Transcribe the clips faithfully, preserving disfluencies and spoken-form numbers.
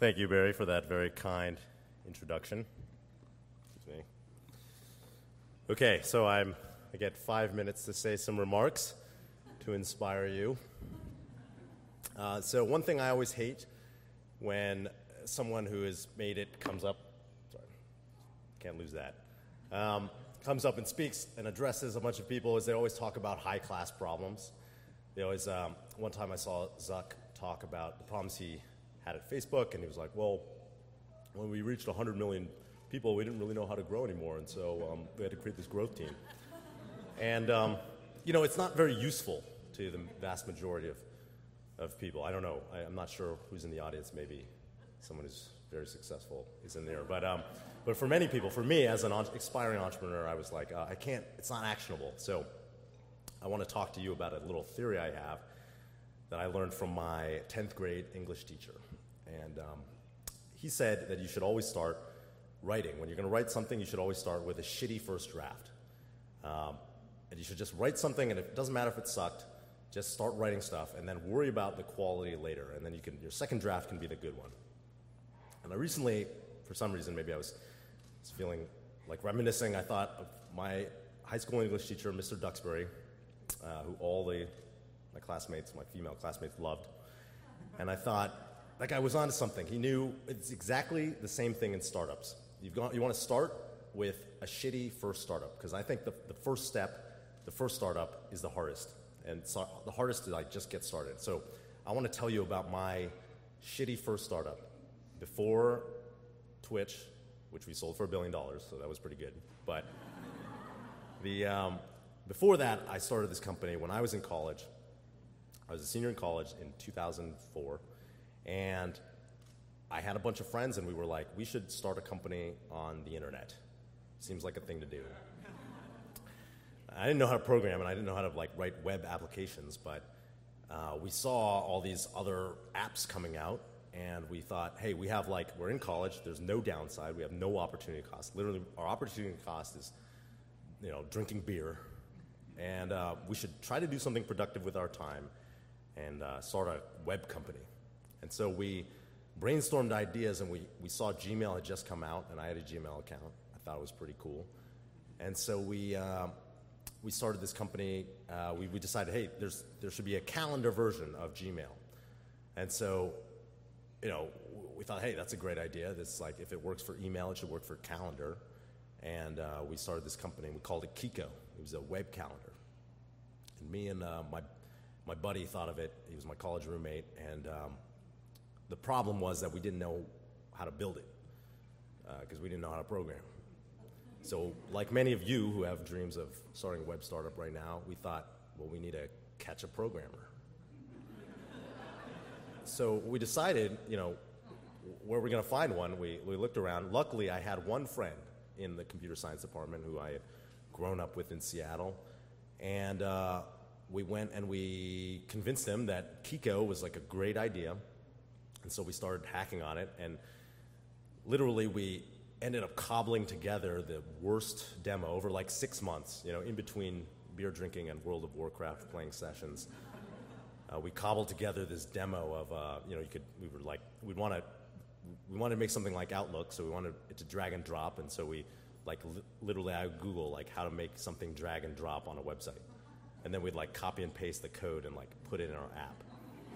Thank you, Barry, for that very kind introduction. Excuse me. Okay, so I'm, I get five minutes to say some remarks to inspire you. Uh, so one thing I always hate when someone who has made it comes up, sorry, can't lose that, um, comes up and speaks and addresses a bunch of people is they always talk about high-class problems. They always, um, one time I saw Zuck talk about the problems he had at Facebook, and he was like, well, when we reached one hundred million people, we didn't really know how to grow anymore, and so um, we had to create this growth team. And, um, you know, it's not very useful to the vast majority of, of people. I don't know. I, I'm not sure who's in the audience. Maybe someone who's very successful is in there. But, um, but for many people, for me as an aspiring entrepreneur, I was like, uh, I can't, it's not actionable. So I want to talk to you about a little theory I have that I learned from my tenth grade English teacher. And um, he said that you should always start writing. When you're going to write something, you should always start with a shitty first draft. Um, and you should just write something, and it doesn't matter if it sucked, just start writing stuff, and then worry about the quality later. And then you can, your second draft can be the good one. And I recently, for some reason, maybe I was, was feeling like reminiscing, I thought of my high school English teacher, Mister Duxbury, uh, who all the my classmates, my female classmates loved. And I thought, that guy was onto something. He knew it's exactly the same thing in startups. You've got, you want to start with a shitty first startup, because I think the, the first step, the first startup is the hardest. And so the hardest is like just get started. So I want to tell you about my shitty first startup. Before Twitch, which we sold for a billion dollars, so that was pretty good. But the um, before that, I started this company when I was in college. I was a senior in college in two thousand four, and I had a bunch of friends, and we were like, we should start a company on the internet. Seems like a thing to do. I didn't know how to program, and I didn't know how to like write web applications, but uh, we saw all these other apps coming out, and we thought, hey, we have like, we're in college, there's no downside, we have no opportunity cost. Literally, our opportunity cost is, you know, drinking beer, and uh, we should try to do something productive with our time and uh, start a web company. And so we brainstormed ideas, and we, we saw Gmail had just come out, and I had a Gmail account. I thought it was pretty cool. And so we, uh, we started this company. Uh, we, we decided, hey, there's, there should be a calendar version of Gmail. And so, you know, we thought, hey, that's a great idea. This, like, if it works for email, it should work for calendar. And uh, we started this company. We called it Kiko. It was a web calendar. And me and uh, my, my buddy thought of it. He was my college roommate. And um, the problem was that we didn't know how to build it because uh, we didn't know how to program. So like many of you who have dreams of starting a web startup right now, we thought, well, we need to catch a programmer. So we decided, you know, where we're going to find one. We, we looked around. Luckily, I had one friend in the computer science department who I had grown up with in Seattle. And uh, we went and we convinced him that Kiko was like a great idea. And so we started hacking on it. And literally, we ended up cobbling together the worst demo over like six months, you know, in between beer drinking and World of Warcraft playing sessions. Uh, we cobbled together this demo of, uh, you know, you could, we were like, we'd want to, we wanted to make something like Outlook, so we wanted it to drag and drop, and so we, like, li literally, I would Google, like, how to make something drag and drop on a website. And then we'd, like, copy and paste the code and, like, put it in our app.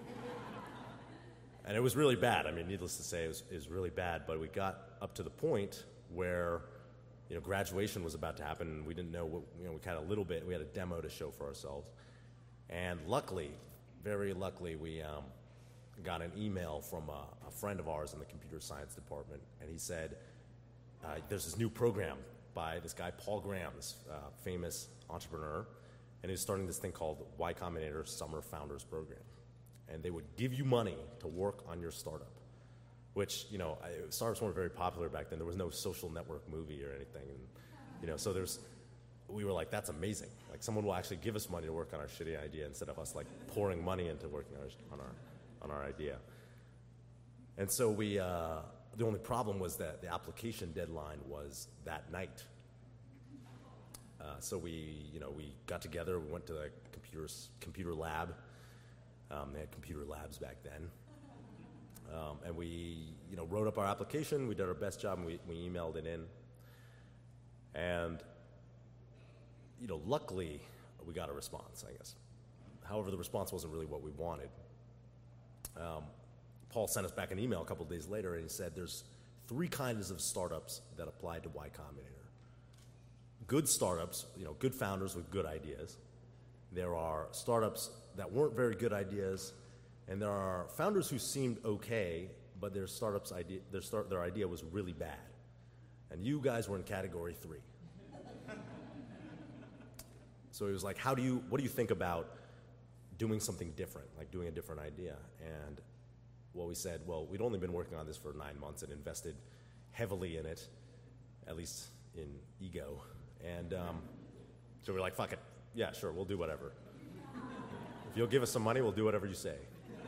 And it was really bad. I mean, needless to say, it was, it was really bad, but we got up to the point where, you know, graduation was about to happen, and we didn't know what, you know, we had a little bit, we had a demo to show for ourselves. And luckily, very luckily, we um, got an email from a, a friend of ours in the computer science department, and he said, uh, there's this new program by this guy, Paul Graham, this uh, famous entrepreneur, and he's starting this thing called Y Combinator Summer Founders Program. And they would give you money to work on your startup, which, you know, I, startups weren't very popular back then. There was no Social Network movie or anything. And, you know, so there's, we were like, that's amazing. Like, someone will actually give us money to work on our shitty idea instead of us, like, pouring money into working on our, on our, on our idea. And so we, uh, the only problem was that the application deadline was that night. Uh, so we, you know, we got together, we went to the computer, computer lab. Um, they had computer labs back then. Um, and we, you know, wrote up our application. We did our best job, and we, we emailed it in. And, you know, luckily, we got a response, I guess. However, the response wasn't really what we wanted. Um, Paul sent us back an email a couple of days later, and he said there's three kinds of startups that apply to Y Combinator. Good startups, you know, good founders with good ideas. There are startups that weren't very good ideas, and there are founders who seemed okay, but their startup's idea, their start, their idea was really bad. And you guys were in category three. So he was like, how do you, what do you think about doing something different, like doing a different idea? And well, we said, well, we'd only been working on this for nine months and invested heavily in it, at least in ego. And um, so we're like, fuck it. Yeah, sure, we'll do whatever. If you'll give us some money, we'll do whatever you say.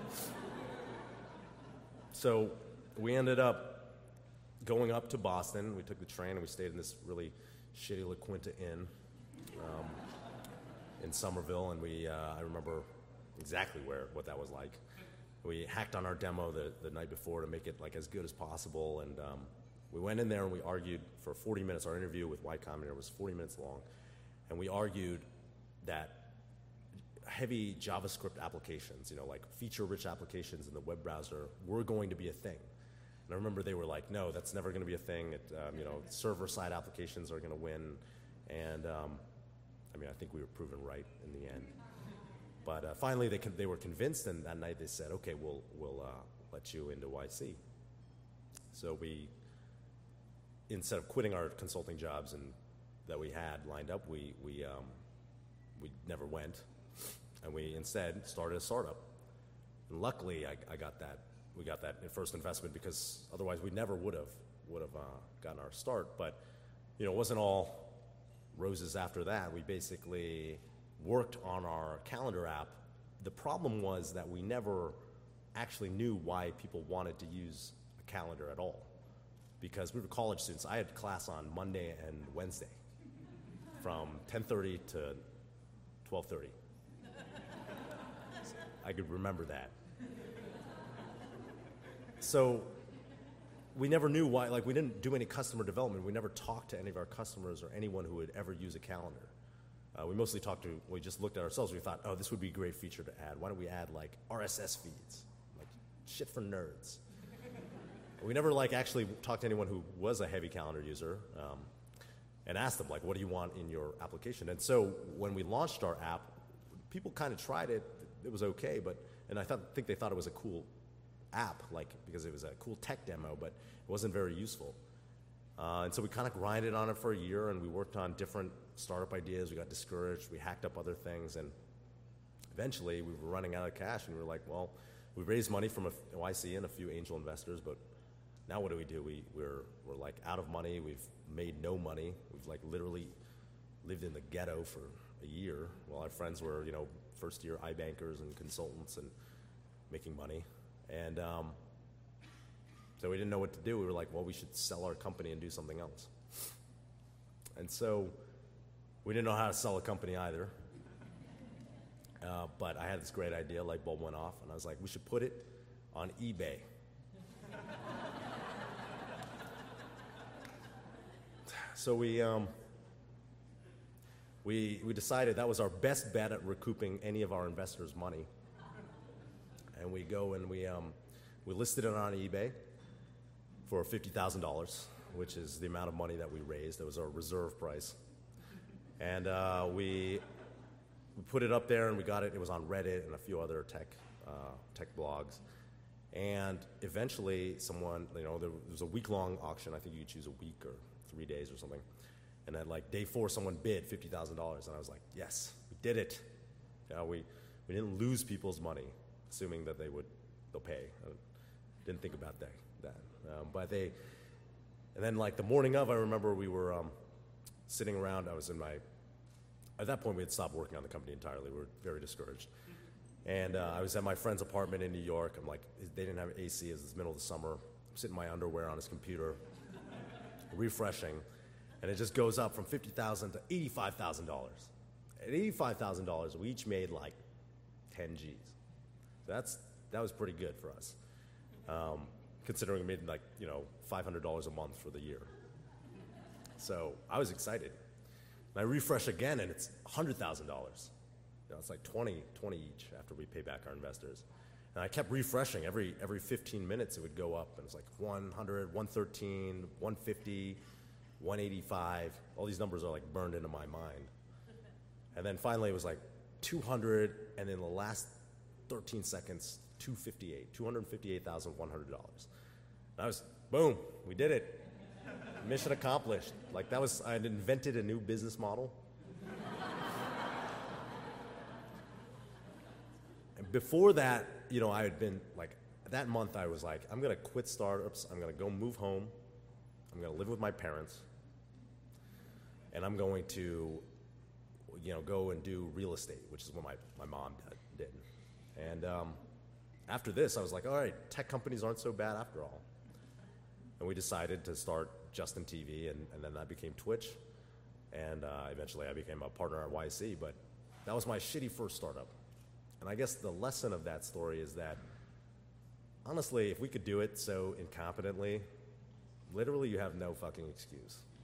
So we ended up going up to Boston. We took the train and we stayed in this really shitty La Quinta Inn um, in Somerville. And we, uh, I remember exactly where what that was like. We hacked on our demo the, the night before to make it like as good as possible. And um, we went in there and we argued for forty minutes. Our interview with Y Combinator was forty minutes long. And we argued that heavy JavaScript applications, you know, like feature-rich applications in the web browser were going to be a thing. And I remember they were like, no, that's never going to be a thing. It, um, you know, server-side applications are going to win. And, um, I mean, I think we were proven right in the end. But uh, finally, they, con- they were convinced, and that night they said, okay, we'll, we'll uh, let you into Y C. So we, instead of quitting our consulting jobs and that we had lined up, we, we, um, we never went. And we instead started a startup. And luckily, I, I got that. We got that first investment because otherwise we never would have would have uh, gotten our start. But you know, it wasn't all roses after that. We basically worked on our calendar app. The problem was that we never actually knew why people wanted to use a calendar at all, because we were college students. I had class on Monday and Wednesday from ten thirty to twelve thirty. I could remember that. So we never knew why, like we didn't do any customer development. We never talked to any of our customers or anyone who would ever use a calendar. Uh, we mostly talked to, we just looked at ourselves. We thought, oh, this would be a great feature to add. Why don't we add like R S S feeds? Like shit for nerds. We never like actually talked to anyone who was a heavy calendar user um, and asked them like, what do you want in your application? And so when we launched our app, people kind of tried it. It was okay, but and I thought, think they thought it was a cool app, like because it was a cool tech demo, but it wasn't very useful. Uh, and so we kind of grinded on it for a year, and we worked on different startup ideas. We got discouraged. We hacked up other things, and eventually we were running out of cash, and we were like, well, we raised money from a Y C and a few angel investors, but now what do we do? We, we're, we're like out of money. We've made no money. We've like literally lived in the ghetto for a year while our friends were, you know, first-year iBankers and consultants and making money. And um, so we didn't know what to do. We were like, well, we should sell our company and do something else. And so we didn't know how to sell a company either. Uh, but I had this great idea, light bulb went off, and I was like, we should put it on eBay. So we, um, we, we decided that was our best bet at recouping any of our investors' money. And we go and we, um, we listed it on eBay for fifty thousand dollars, which is the amount of money that we raised. That was our reserve price. And uh, we, we put it up there, and we got it. It was on Reddit and a few other tech, uh, tech blogs. And eventually someone, you know, there was a week-long auction. I think you could choose a week or three days or something. And then like day four, someone bid fifty thousand dollars. And I was like, yes, we did it. You know, we, we didn't lose people's money, assuming that they would, they'll pay. I didn't think about that. that. Um, but they, and then like the morning of, I remember we were um, sitting around. I was in my, at that point we had stopped working on the company entirely. We were very discouraged. And uh, I was at my friend's apartment in New York. I'm like, they didn't have A C. It was the middle of the summer. I'm sitting in my underwear on his computer, refreshing. And it just goes up from fifty thousand dollars to eighty-five thousand dollars. At eighty-five thousand dollars, we each made like ten G's. So that's, that was pretty good for us. um, considering we made like, you know, five hundred dollars a month for the year. So I was excited. And I refresh again, and it's one hundred thousand dollars. You know, it's like twenty, twenty each after we pay back our investors. And I kept refreshing. Every, every fifteen minutes, it would go up, and it was like one hundred, one thirteen, one fifty, one eighty-five. All these numbers are like burned into my mind. And then finally, it was like two hundred, and in the last thirteen seconds, two fifty-eight, two hundred fifty-eight thousand one hundred dollars. And I was, boom, we did it. Mission accomplished. Like that was, I had invented a new business model. And before that, you know, I had been like, that month I was like, I'm gonna quit startups, I'm gonna go move home, I'm gonna live with my parents, and I'm going to, you know, go and do real estate, which is what my, my mom did. And um, after this, I was like, all right, tech companies aren't so bad after all. And we decided to start Justin T V, and, and then that became Twitch. And uh, eventually I became a partner at Y C, but that was my shitty first startup. And I guess the lesson of that story is that, honestly, if we could do it so incompetently, literally you have no fucking excuse.